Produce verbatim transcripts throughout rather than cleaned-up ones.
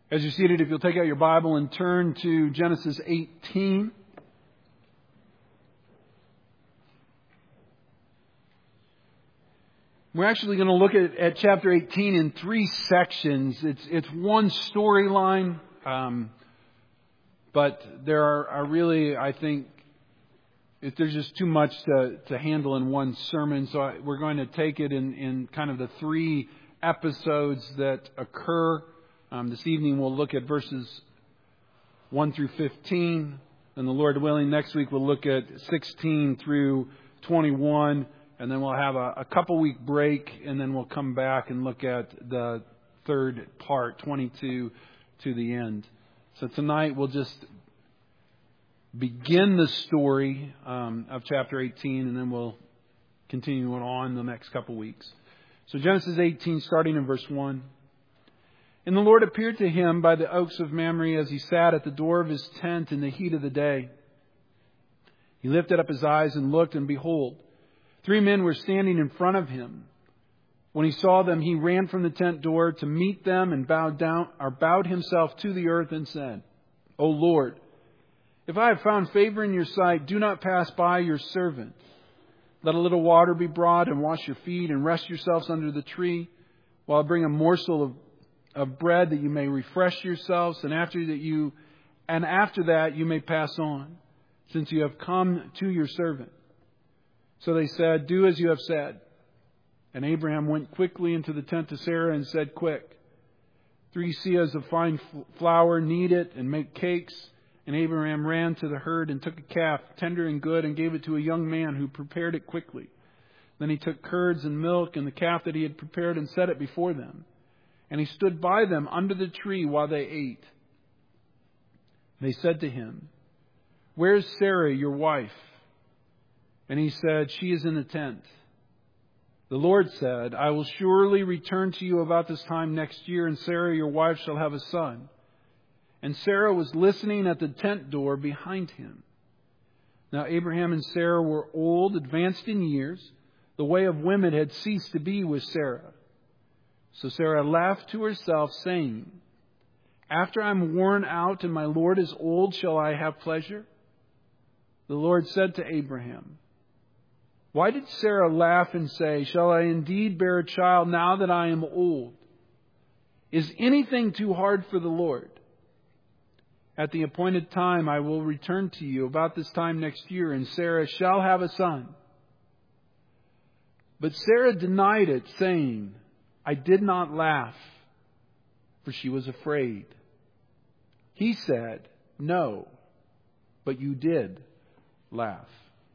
As you're seated, if you'll take out your Bible and turn to Genesis eighteen. We're actually going to look at, at chapter eighteen in three sections. It's it's one storyline, um, but there are, are really, I think, if there's just too much to, to handle in one sermon. So I, we're going to take it in, in kind of the three episodes that occur. Um, this evening we'll look at verses one through fifteen. And the Lord willing, next week we'll look at sixteen through twenty-one. And then we'll have a, a couple week break. And then we'll come back and look at the third part, twenty-two to the end. So tonight we'll just begin the story um, of chapter eighteen. And then we'll continue it on the next couple weeks. So Genesis eighteen, starting in verse one. And the Lord appeared to him by the oaks of Mamre as he sat at the door of his tent in the heat of the day. He lifted up his eyes and looked, and behold, three men were standing in front of him. When he saw them, he ran from the tent door to meet them and bowed down, or bowed himself to the earth and said, O Lord, if I have found favor in your sight, do not pass by your servant. Let a little water be brought and wash your feet and rest yourselves under the tree, while I bring a morsel of of bread that you may refresh yourselves, and after that you and after that you may pass on, since you have come to your servant. So they said, Do as you have said. And Abraham went quickly into the tent to Sarah and said, Quick, three seahs of fine flour, knead it and make cakes. And Abraham ran to the herd and took a calf, tender and good, and gave it to a young man who prepared it quickly. Then he took curds and milk and the calf that he had prepared and set it before them. And he stood by them under the tree while they ate. They said to him, Where is Sarah, your wife? And he said, She is in the tent. The Lord said, I will surely return to you about this time next year, and Sarah, your wife, shall have a son. And Sarah was listening at the tent door behind him. Now Abraham and Sarah were old, advanced in years. The way of women had ceased to be with Sarah. So Sarah laughed to herself, saying, After I am worn out and my Lord is old, shall I have pleasure? The Lord said to Abraham, Why did Sarah laugh and say, Shall I indeed bear a child now that I am old? Is anything too hard for the Lord? At the appointed time I will return to you about this time next year, and Sarah shall have a son. But Sarah denied it, saying, I did not laugh, for she was afraid. He said, No, but you did laugh.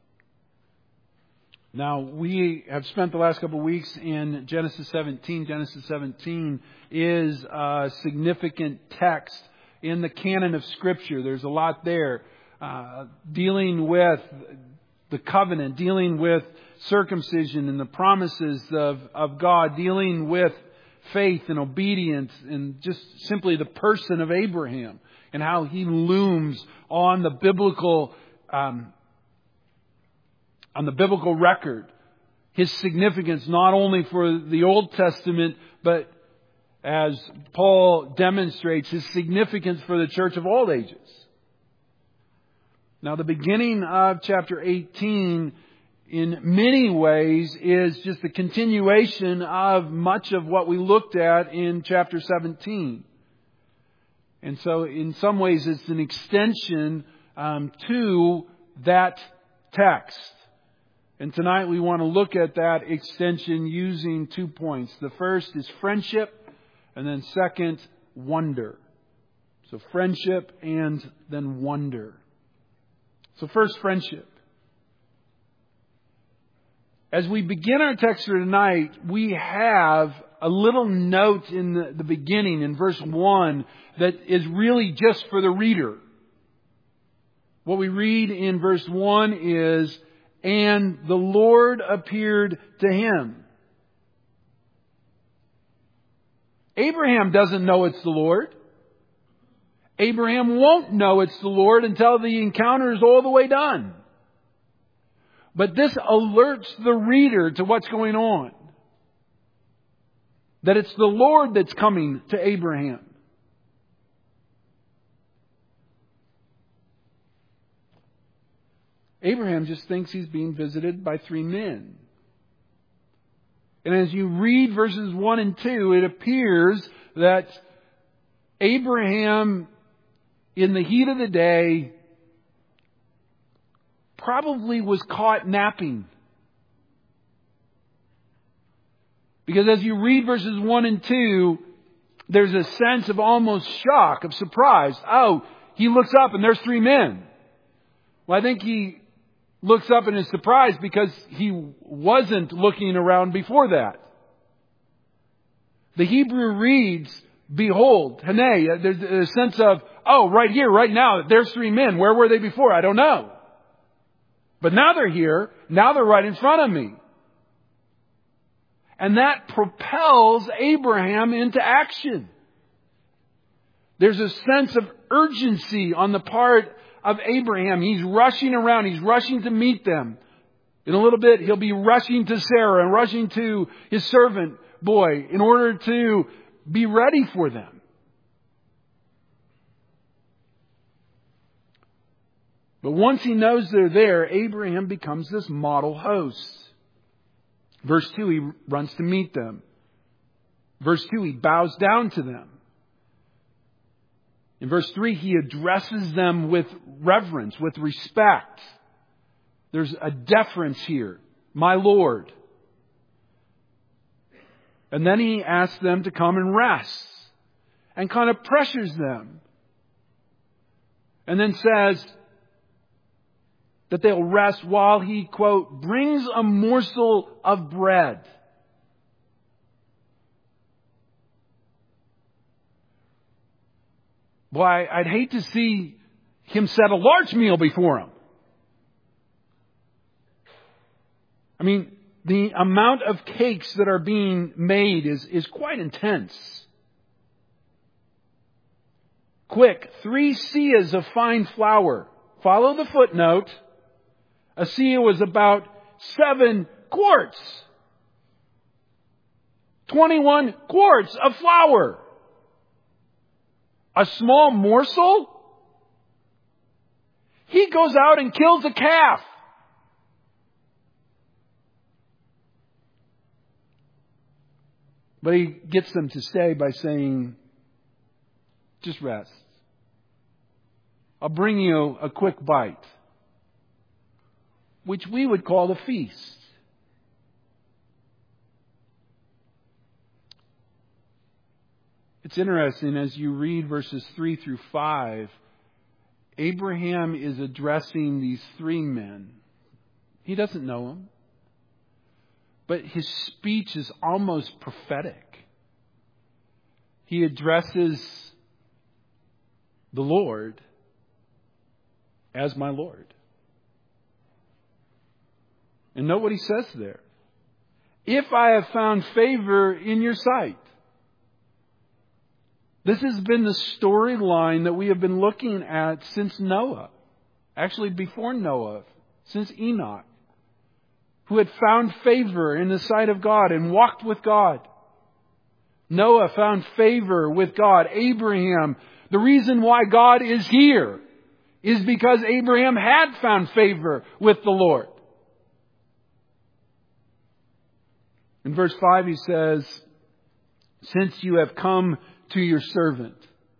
Now, we have spent the last couple of weeks in Genesis seventeen. Genesis seventeen is a significant text in the canon of Scripture. There's a lot there uh, dealing with the covenant, dealing with circumcision and the promises of, of God, dealing with faith and obedience and just simply the person of Abraham and how he looms on the biblical um, on the biblical record. His significance not only for the Old Testament, but as Paul demonstrates, his significance for the church of all ages. Now, the beginning of chapter eighteen in many ways is just a continuation of much of what we looked at in chapter seventeen. And so in some ways it's an extension um, to that text. And tonight we want to look at that extension using two points. The first is friendship, and then second, wonder. So friendship and then wonder. So first, friendship. As we begin our text for tonight, we have a little note in the, the beginning, in verse one, that is really just for the reader. What we read in verse one is, And the Lord appeared to him. Abraham doesn't know it's the Lord. Abraham won't know it's the Lord until the encounter is all the way done. But this alerts the reader to what's going on. That it's the Lord that's coming to Abraham. Abraham just thinks he's being visited by three men. And as you read verses one and two, it appears that Abraham, in the heat of the day, probably was caught napping. Because as you read verses one and two, there's a sense of almost shock, of surprise. Oh, he looks up and there's three men. Well, I think he looks up and is surprised because he wasn't looking around before that. The Hebrew reads, behold, hene. There's a sense of, oh, right here, right now, there's three men. Where were they before? I don't know. But now they're here. Now they're right in front of me. And that propels Abraham into action. There's a sense of urgency on the part of Abraham. He's rushing around. He's rushing to meet them. In a little bit, he'll be rushing to Sarah and rushing to his servant boy in order to be ready for them. But once he knows they're there, Abraham becomes this model host. Verse two, he runs to meet them. Verse two, he bows down to them. In verse three, he addresses them with reverence, with respect. There's a deference here. My Lord. And then he asks them to come and rest. And kind of pressures them. And then says that they'll rest while he, quote, brings a morsel of bread. Why, I'd hate to see him set a large meal before him. I mean, the amount of cakes that are being made is, is quite intense. Quick, three seahs of fine flour. Follow the footnote. A seah was about seven quarts. twenty-one quarts of flour. A small morsel? He goes out and kills a calf. But he gets them to stay by saying, just rest. I'll bring you a quick bite, which we would call a feast. It's interesting as you read verses three through five, Abraham is addressing these three men. He doesn't know them. But his speech is almost prophetic. He addresses the Lord as my Lord. And note what he says there. If I have found favor in your sight. This has been the storyline that we have been looking at since Noah. Actually, before Noah, since Enoch, who had found favor in the sight of God and walked with God. Noah found favor with God. Abraham, the reason why God is here is because Abraham had found favor with the Lord. In verse five he says, since you have come to your servant.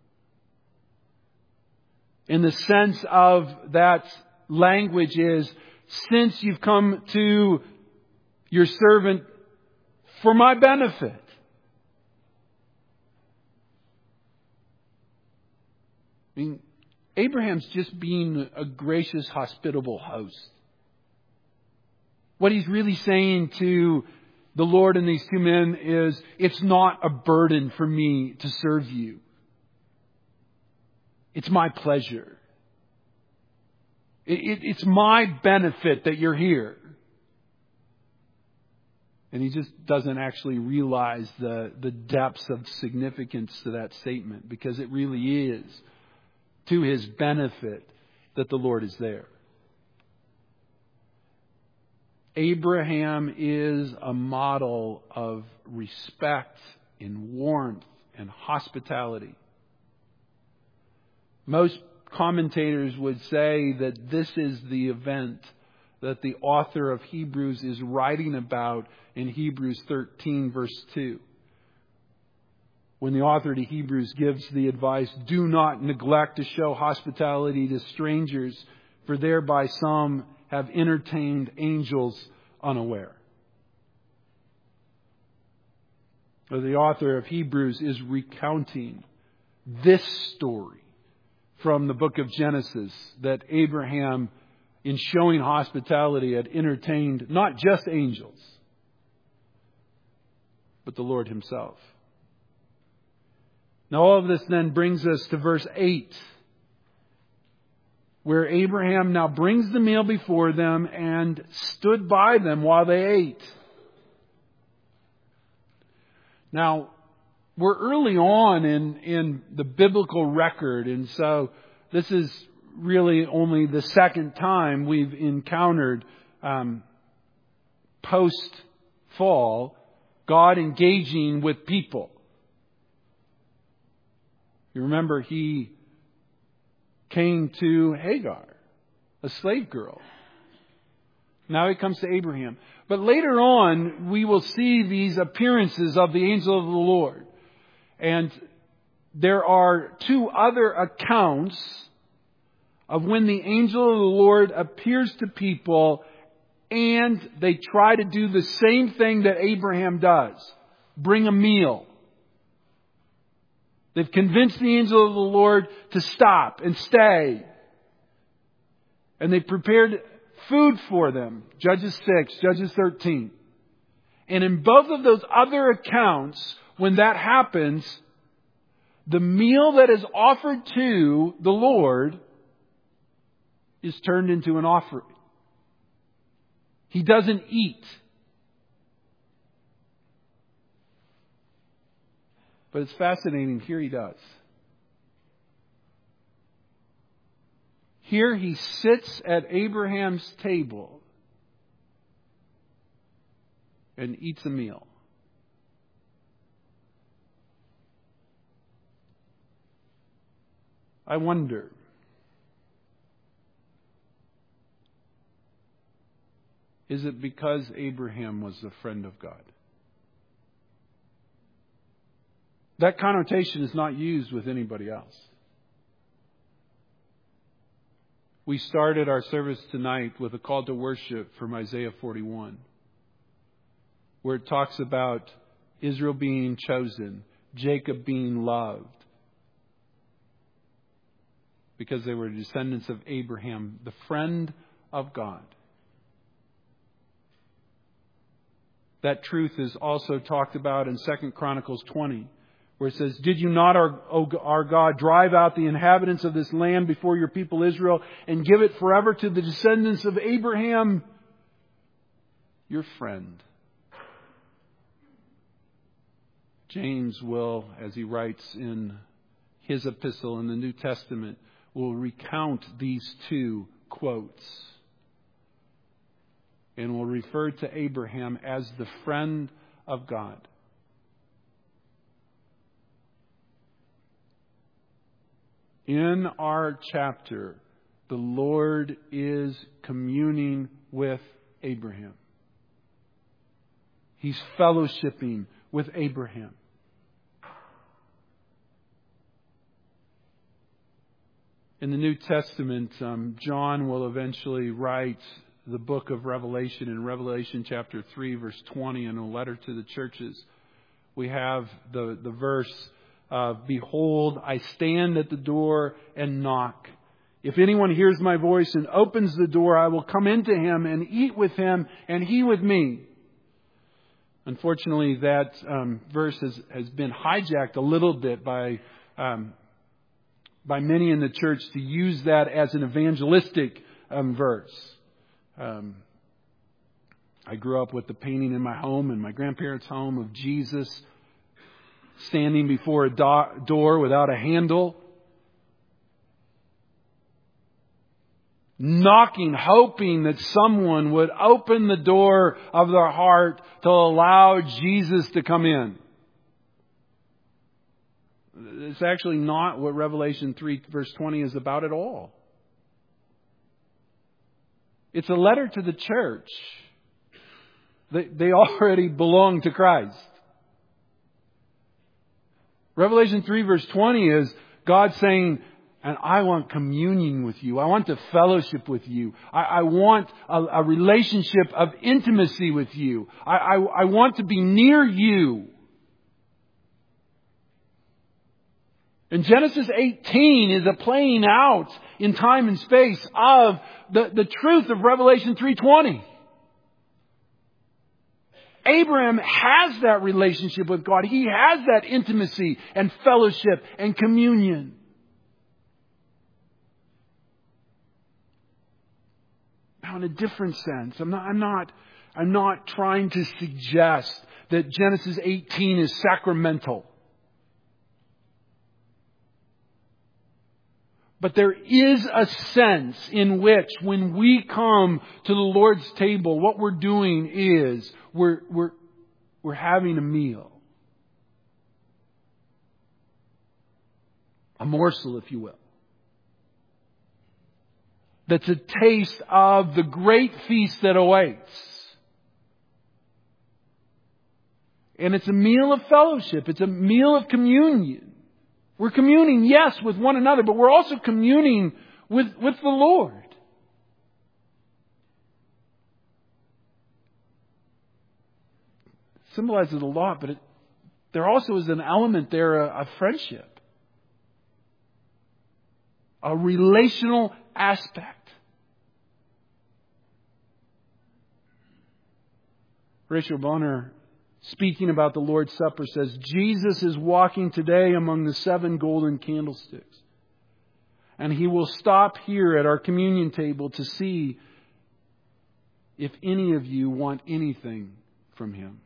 In the sense of that language is, since you've come to your servant for my benefit. I mean, Abraham's just being a gracious, hospitable host. What he's really saying to the Lord and these two men is, it's not a burden for me to serve you. It's my pleasure. It, it, it's my benefit that you're here. And he just doesn't actually realize the, the depths of significance to that statement, because it really is to his benefit that the Lord is there. Abraham is a model of respect and warmth and hospitality. Most commentators would say that this is the event that the author of Hebrews is writing about in Hebrews thirteen, verse two. When the author to Hebrews gives the advice, do not neglect to show hospitality to strangers, for thereby some have entertained angels unaware. So the author of Hebrews is recounting this story from the book of Genesis, that Abraham, in showing hospitality, had entertained not just angels, but the Lord Himself. Now all of this then brings us to verse eight, where Abraham now brings the meal before them and stood by them while they ate. Now, we're early on in, in the biblical record, and so this is really only the second time we've encountered um, post-fall God engaging with people. You remember He came to Hagar, a slave girl. Now He comes to Abraham. But later on, we will see these appearances of the angel of the Lord. And there are two other accounts of when the angel of the Lord appears to people and they try to do the same thing that Abraham does. Bring a meal. They've convinced the angel of the Lord to stop and stay. And they prepared food for them. Judges six, Judges thirteen. And in both of those other accounts, when that happens, the meal that is offered to the Lord is turned into an offering. He doesn't eat. But it's fascinating. Here He does. Here He sits at Abraham's table and eats a meal. I wonder, is it because Abraham was a friend of God? That connotation is not used with anybody else. We started our service tonight with a call to worship from Isaiah forty-one, where it talks about Israel being chosen, Jacob being loved, because they were descendants of Abraham, the friend of God. That truth is also talked about in Second Chronicles twenty, where it says, did you not, our, our God, drive out the inhabitants of this land before your people Israel and give it forever to the descendants of Abraham, your friend? James will, as he writes in his epistle in the New Testament, will recount these two quotes and will refer to Abraham as the friend of God. In our chapter, the Lord is communing with Abraham. He's fellowshipping with Abraham. In the New Testament, um, John will eventually write the book of Revelation in Revelation chapter three, verse twenty, in a letter to the churches. We have the, the verse, Uh, behold, I stand at the door and knock. If anyone hears my voice and opens the door, I will come into him and eat with him and he with me. Unfortunately, that um, verse has, has been hijacked a little bit by um, by many in the church to use that as an evangelistic um, verse. Um, I grew up with the painting in my home and my grandparents' home of Jesus standing before a do- door without a handle, knocking, hoping that someone would open the door of their heart to allow Jesus to come in. It's actually not what Revelation three verse twenty is about at all. It's a letter to the church. They, they already belong to Christ. Revelation three verse twenty is God saying, and I want communion with you. I want to fellowship with you. I, I want a, a relationship of intimacy with you. I, I, I want to be near you. And Genesis eighteen is a playing out in time and space of the, the truth of Revelation three twenty. Abraham has that relationship with God. He has that intimacy and fellowship and communion. Now, in a different sense, I'm not, I'm not, I'm not trying to suggest that Genesis eighteen is sacramental. But there is a sense in which when we come to the Lord's table, what we're doing is we're, we're, we're having a meal. A morsel, if you will. That's a taste of the great feast that awaits. And it's a meal of fellowship. It's a meal of communion. We're communing, yes, with one another, but we're also communing with, with the Lord. It symbolizes a lot, but it, there also is an element there of friendship. A relational aspect. Horatio Bonner, speaking about the Lord's Supper, says, Jesus is walking today among the seven golden candlesticks. And He will stop here at our communion table to see if any of you want anything from Him.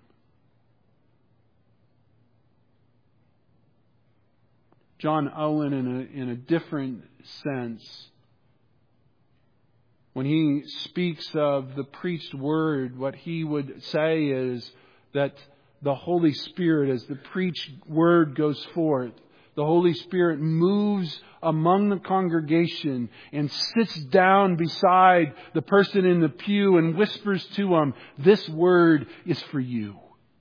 John Owen, in a, in a different sense, when he speaks of the preached word, what he would say is that the Holy Spirit, as the preached word goes forth, the Holy Spirit moves among the congregation and sits down beside the person in the pew and whispers to him, "This word is for you."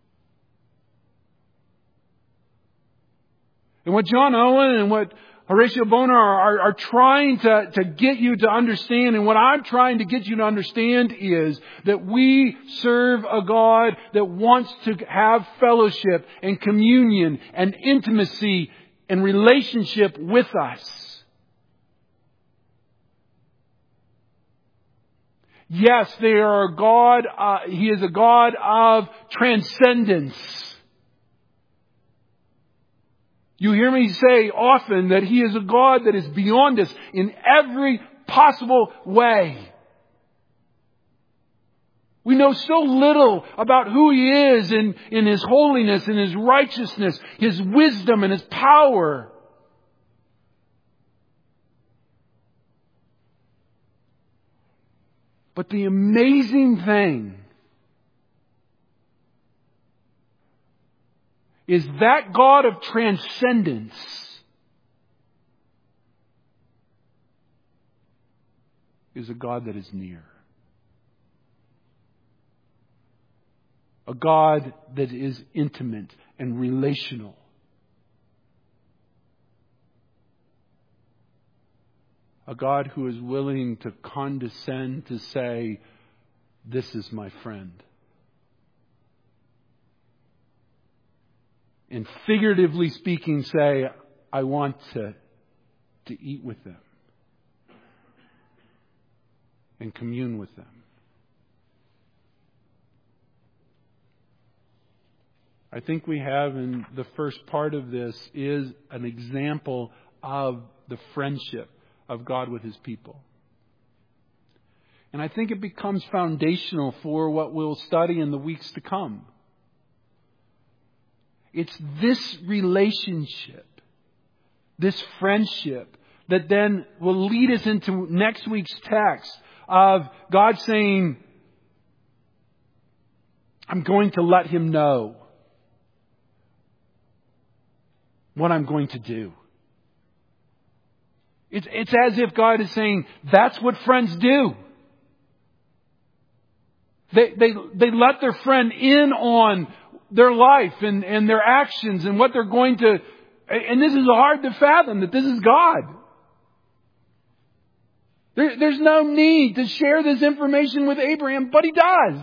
And what John Owen and what Horatio Bonner are, are, are trying to, to get you to understand, and what I'm trying to get you to understand, is that we serve a God that wants to have fellowship and communion and intimacy and relationship with us. Yes, they are a God. Uh, he is a God of transcendence. You hear me say often that He is a God that is beyond us in every possible way. We know so little about who He is in, in His holiness and His righteousness, His wisdom and His power. But the amazing thing is that God of transcendence is a God that is near. A God that is intimate and relational. A God who is willing to condescend to say, "This is my friend." And figuratively speaking, say, "I want to, to eat with them and commune with them." I think we have in the first part of this is an example of the friendship of God with His people. And I think it becomes foundational for what we'll study in the weeks to come. It's this relationship, this friendship, that then will lead us into next week's text of God saying, "I'm going to let him know what I'm going to do. It's, it's as if God is saying, that's what friends do. They, they, they let their friend in on their life and, and their actions and what they're going to, and this is hard to fathom that this is God. There, there's no need to share this information with Abraham, but he does.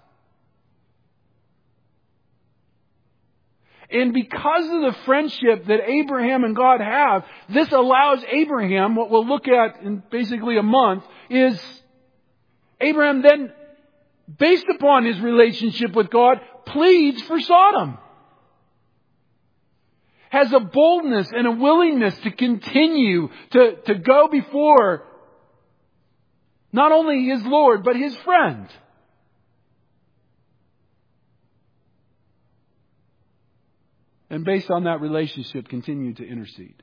And because of the friendship that Abraham and God have, this allows Abraham, what we'll look at in basically a month, is Abraham then, based upon his relationship with God, pleads for Sodom. Has a boldness and a willingness to continue to, to go before not only his Lord, but his friend. And based on that relationship, continue to intercede.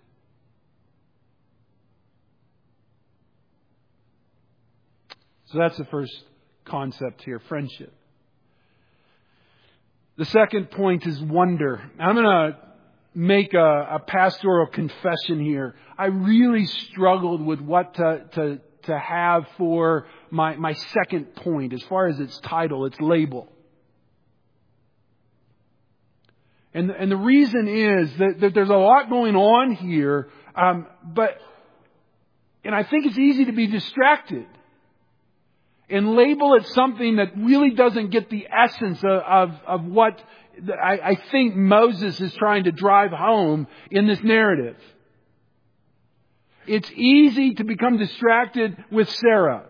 So that's the first concept here, friendship. The second point is wonder. I'm going to make a, a pastoral confession here. I really struggled with what to, to, to have for my, my second point as far as its title, its label. And, and the reason is that, that there's a lot going on here, um, but, and I think it's easy to be distracted and label it something that really doesn't get the essence of, of, of what I, I think Moses is trying to drive home in this narrative. It's easy to become distracted with Sarah.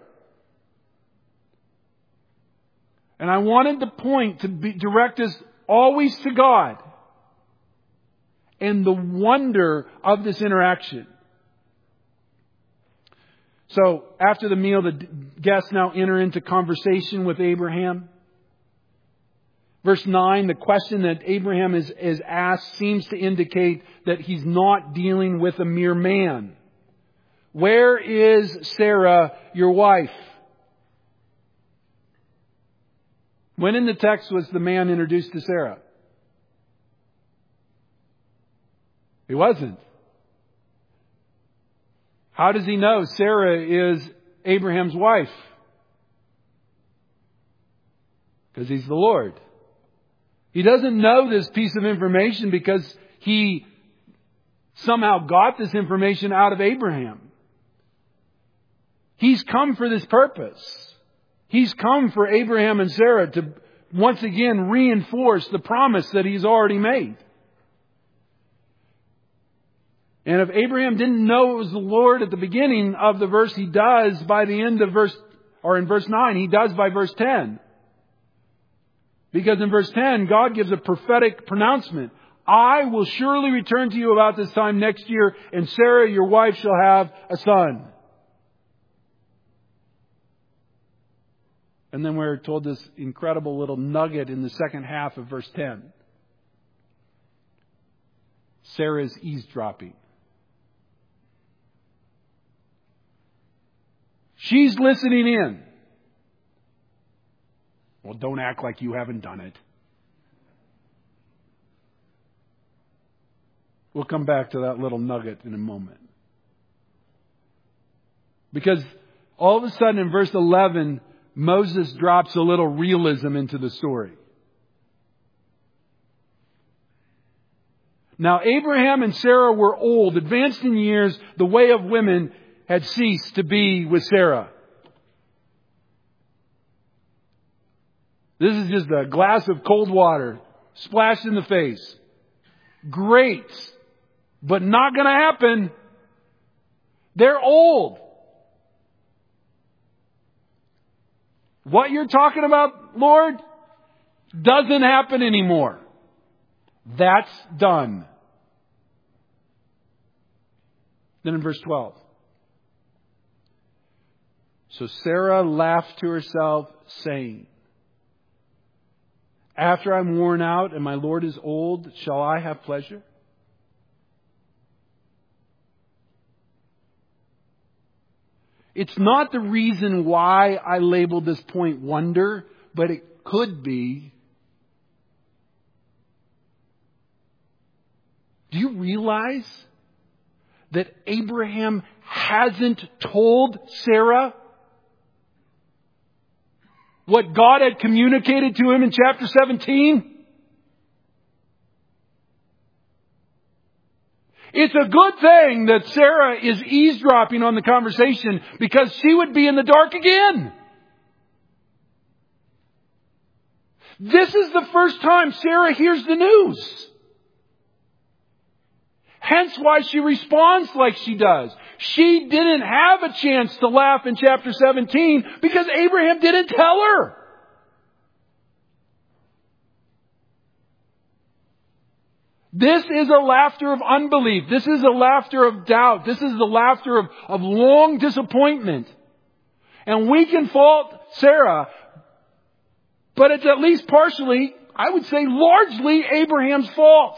And I wanted the point to be, direct us always to God and the wonder of this interaction. So after the meal, the guests now enter into conversation with Abraham. Verse nine, the question that Abraham is, is asked seems to indicate that he's not dealing with a mere man. Where is Sarah, your wife? When in the text was the man introduced to Sarah? He wasn't. How does he know Sarah is Abraham's wife? Because he's the Lord. He doesn't know this piece of information because he somehow got this information out of Abraham. He's come for this purpose. He's come for Abraham and Sarah to once again reinforce the promise that he's already made. And if Abraham didn't know it was the Lord at the beginning of the verse, he does by the end of verse, or in verse nine, he does by verse ten. Because in verse ten, God gives a prophetic pronouncement. I will surely return to you about this time next year, and Sarah, your wife, shall have a son. And then we're told this incredible little nugget in the second half of verse ten. Sarah's eavesdropping. She's listening in. Well, don't act like you haven't done it. We'll come back to that little nugget in a moment. Because all of a sudden in verse eleven, Moses drops a little realism into the story. Now, Abraham and Sarah were old, advanced in years. The way of women had ceased to be with Sarah. This is just a glass of cold water splashed in the face. Great, but not going to happen. They're old. What you're talking about, Lord, doesn't happen anymore. That's done. Then in verse twelve. So Sarah laughed to herself, saying, after I'm worn out and my Lord is old, shall I have pleasure? It's not the reason why I labeled this point wonder, but it could be. Do you realize that Abraham hasn't told Sarah what God had communicated to him in chapter seventeen? It's a good thing that Sarah is eavesdropping on the conversation, because she would be in the dark again. This is the first time Sarah hears the news. Hence why she responds like she does. She didn't have a chance to laugh in chapter seventeen because Abraham didn't tell her. This is a laughter of unbelief. This is a laughter of doubt. This is the laughter of, of long disappointment. And we can fault Sarah, but it's at least partially, I would say largely, Abraham's fault.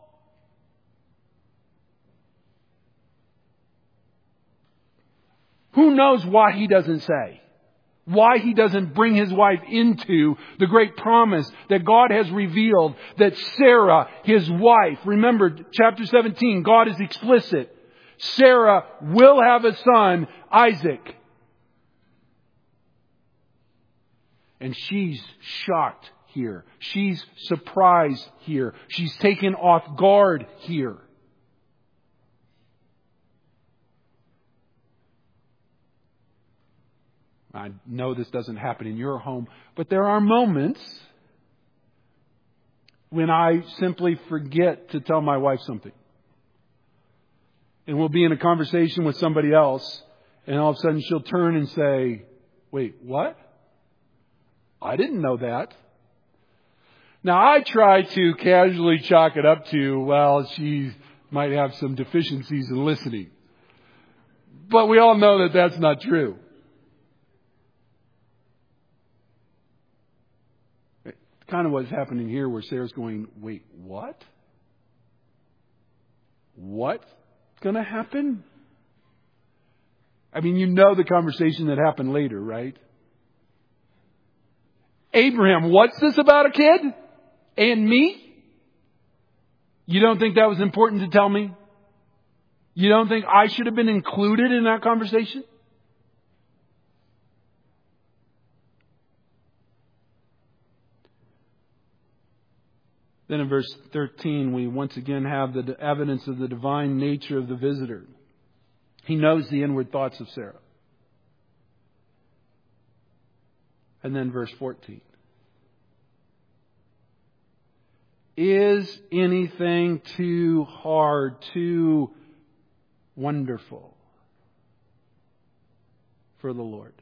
Who knows why he doesn't say? Why he doesn't bring his wife into the great promise that God has revealed, that Sarah, his wife, remember chapter seventeen, God is explicit. Sarah will have a son, Isaac. And she's shocked here. She's surprised here. She's taken off guard here. I know this doesn't happen in your home, but there are moments when I simply forget to tell my wife something. And we'll be in a conversation with somebody else, and all of a sudden she'll turn and say, "Wait, what? I didn't know that." Now, I try to casually chalk it up to, well, she might have some deficiencies in listening. But we all know that that's not true. Kind of what's happening here, where Sarah's going, "Wait, what? What's going to happen?" I mean, you know the conversation that happened later, right? "Abraham, what's this about a kid? And me? You don't think that was important to tell me? You don't think I should have been included in that conversation?" Then in verse thirteen, we once again have the evidence of the divine nature of the visitor. He knows the inward thoughts of Sarah. And then verse fourteen. Is anything too hard, too wonderful for the Lord?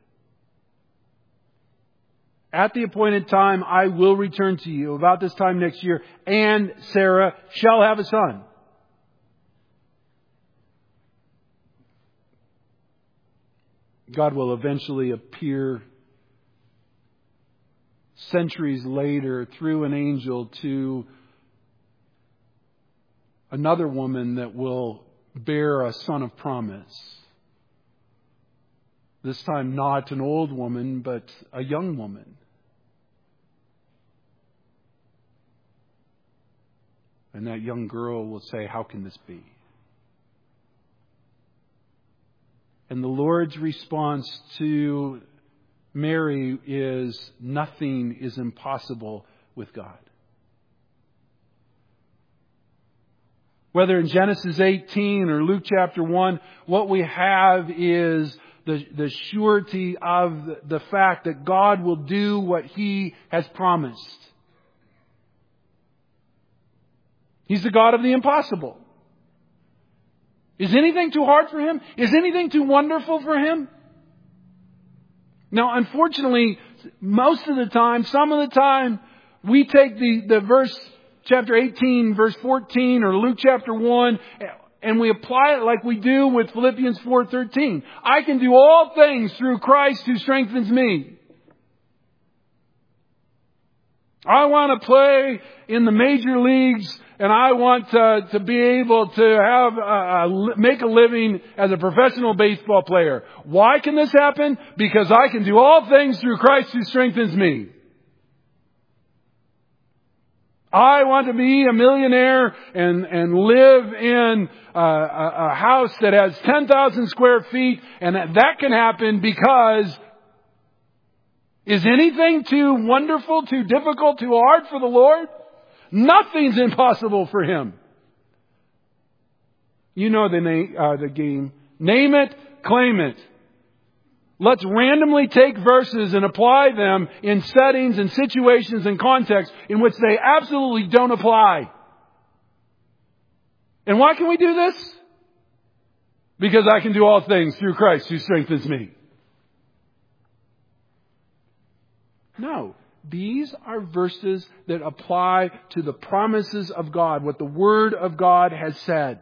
At the appointed time, I will return to you about this time next year, and Sarah shall have a son. God will eventually appear centuries later through an angel to another woman that will bear a son of promise. This time not an old woman, but a young woman. And that young girl will say, "How can this be?" And the Lord's response to Mary is, nothing is impossible with God. Whether in Genesis eighteen or Luke chapter one, what we have is the, the surety of the fact that God will do what He has promised. He's the God of the impossible. Is anything too hard for Him? Is anything too wonderful for Him? Now, unfortunately, most of the time, some of the time, we take the, the verse, chapter eighteen, verse fourteen, or Luke chapter one, and we apply it like we do with Philippians four thirteen. I can do all things through Christ who strengthens me. I want to play in the major leagues, and I want to, to be able to have a, a, make a living as a professional baseball player. Why can this happen? Because I can do all things through Christ who strengthens me. I want to be a millionaire and, and live in a, a, a house that has ten thousand square feet, and that, that can happen because is anything too wonderful, too difficult, too hard for the Lord? Nothing's impossible for Him. You know the, na- uh, the game. Name it, claim it. Let's randomly take verses and apply them in settings and situations and contexts in which they absolutely don't apply. And why can we do this? Because I can do all things through Christ who strengthens me. No. These are verses that apply to the promises of God, what the Word of God has said.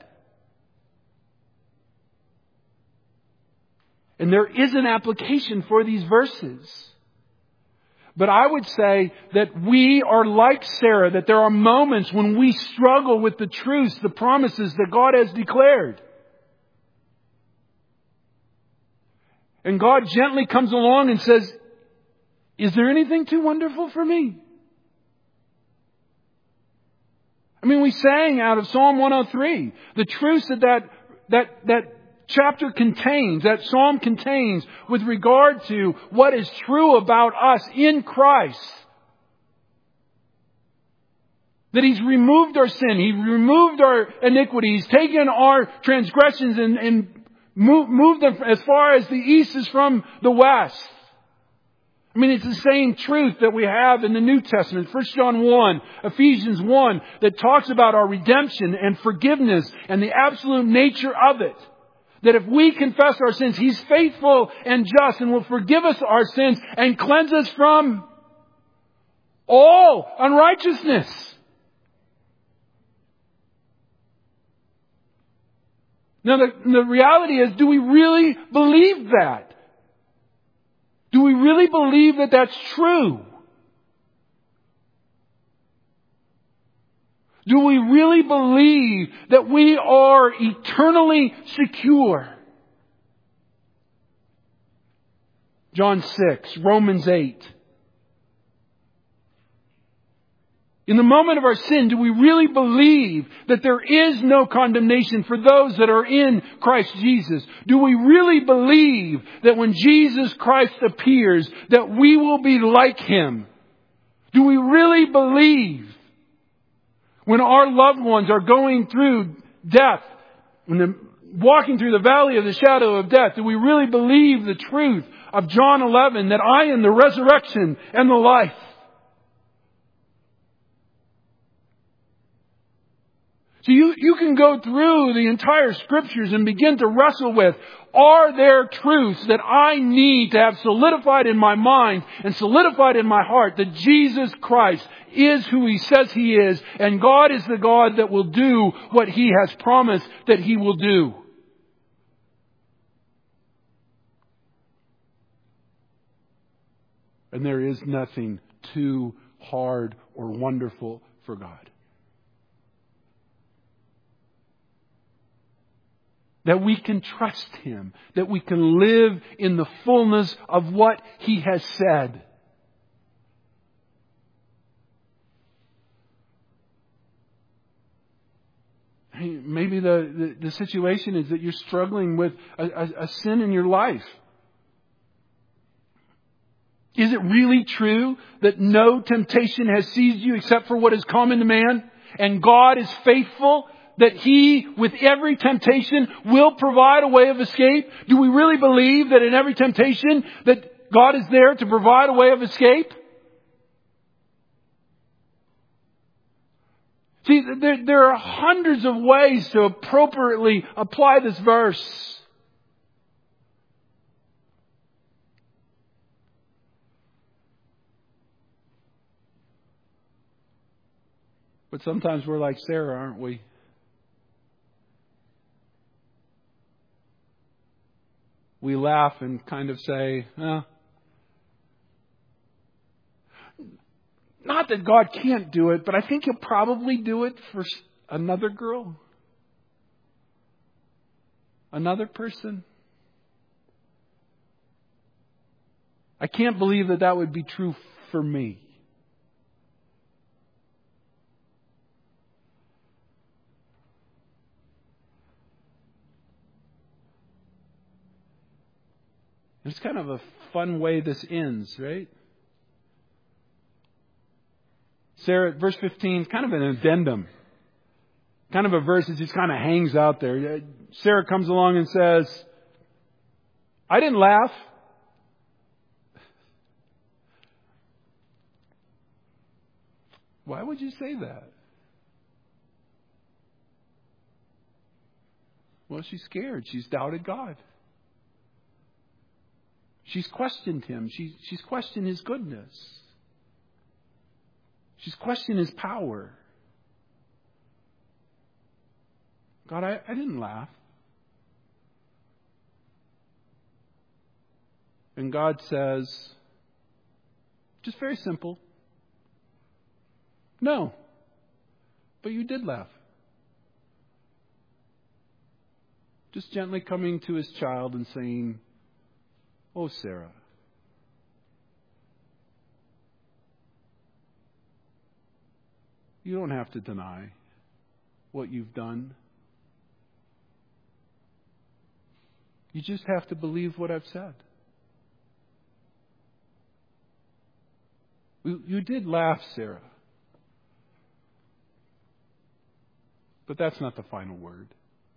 And there is an application for these verses. But I would say that we are like Sarah, that there are moments when we struggle with the truths, the promises that God has declared. And God gently comes along and says, is there anything too wonderful for me? I mean, we sang out of Psalm one oh three, the truths that that, that, that chapter contains, that psalm contains with regard to what is true about us in Christ. That He's removed our sin. He removed our iniquity. He's taken our transgressions and, and moved, moved them as far as the east is from the west. I mean, it's the same truth that we have in the New Testament. First John one, Ephesians one, that talks about our redemption and forgiveness and the absolute nature of it. That if we confess our sins, He's faithful and just and will forgive us our sins and cleanse us from all unrighteousness. Now, the, the reality is, do we really believe that? Do we really believe that that's true? Do we really believe that we are eternally secure? John six, Romans eight. In the moment of our sin, do we really believe that there is no condemnation for those that are in Christ Jesus? Do we really believe that when Jesus Christ appears, that we will be like Him? Do we really believe when our loved ones are going through death, when they're walking through the valley of the shadow of death, do we really believe the truth of John eleven, that I am the resurrection and the life? So you, you can go through the entire Scriptures and begin to wrestle with, are there truths that I need to have solidified in my mind and solidified in my heart that Jesus Christ is who He says He is, and God is the God that will do what He has promised that He will do? And there is nothing too hard or wonderful for God. That we can trust Him. That we can live in the fullness of what He has said. Maybe the, the, the situation is that you're struggling with a, a, a sin in your life. Is it really true that no temptation has seized you except for what is common to man? And God is faithful, that He, with every temptation, will provide a way of escape? Do we really believe that in every temptation that God is there to provide a way of escape? See, there, there are hundreds of ways to appropriately apply this verse. But sometimes we're like Sarah, aren't we? We laugh and kind of say, eh. Not that God can't do it, but I think He'll probably do it for another girl. Another person. I can't believe that that would be true for me. It's kind of a fun way this ends, right? Sarah, verse fifteen, kind of an addendum. Kind of a verse that just kind of hangs out there. Sarah comes along and says, I didn't laugh. Why would you say that? Well, she's scared. She's doubted God. She's questioned Him. She, she's questioned His goodness. She's questioned His power. God, I, I didn't laugh. And God says, just very simple, no, but you did laugh. Just gently coming to His child and saying, oh, Sarah, you don't have to deny what you've done. You just have to believe what I've said. You, you did laugh, Sarah. But that's not the final word.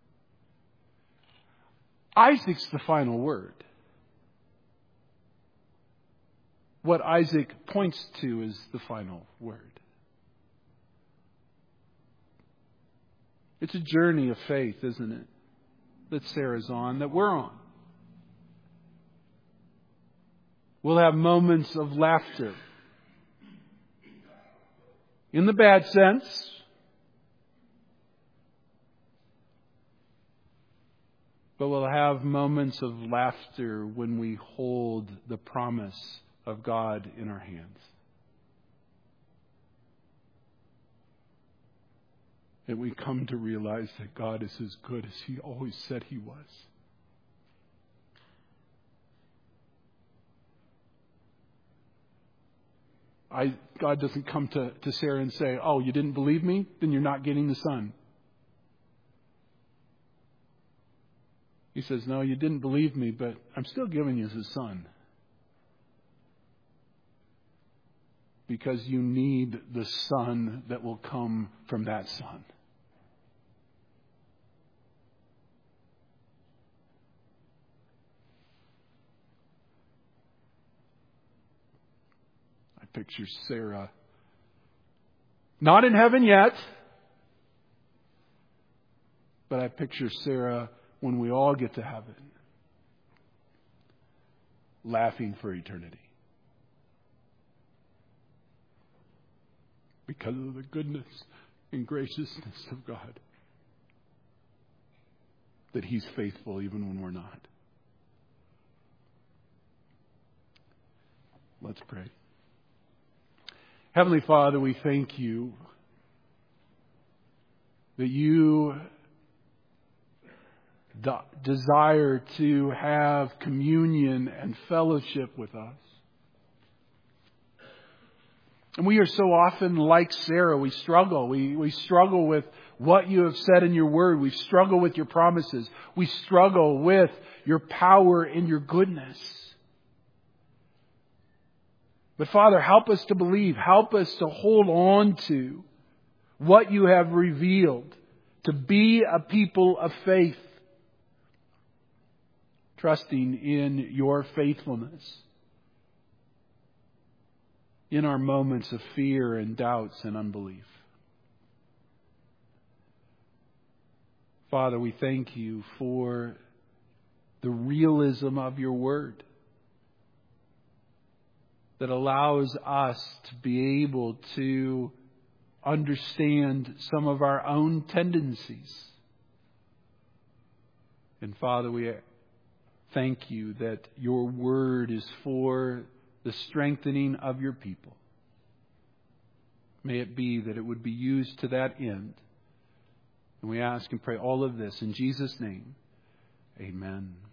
Isaac's the final word. What Isaac points to is the final word. It's a journey of faith, isn't it? That Sarah's on, that we're on. We'll have moments of laughter. In the bad sense. But we'll have moments of laughter when we hold the promise of God in our hands. And we come to realize that God is as good as He always said He was. I, God doesn't come to, to Sarah and say, oh, you didn't believe me? Then you're not getting the son. He says, no, you didn't believe me, but I'm still giving you the son. Because you need the son that will come from that son. I picture Sarah, not in heaven yet, but I picture Sarah when we all get to heaven, laughing for eternity. Because of the goodness and graciousness of God. That He's faithful even when we're not. Let's pray. Heavenly Father, we thank You that You de- desire to have communion and fellowship with us. And we are so often like Sarah. We struggle. We, we struggle with what You have said in Your word. We struggle with Your promises. We struggle with Your power and Your goodness. But Father, help us to believe. Help us to hold on to what You have revealed. To be a people of faith. Trusting in Your faithfulness. In our moments of fear and doubts and unbelief. Father, we thank You for the realism of Your word that allows us to be able to understand some of our own tendencies. And Father, we thank You that Your word is for the strengthening of Your people. May it be that it would be used to that end. And we ask and pray all of this in Jesus' name. Amen.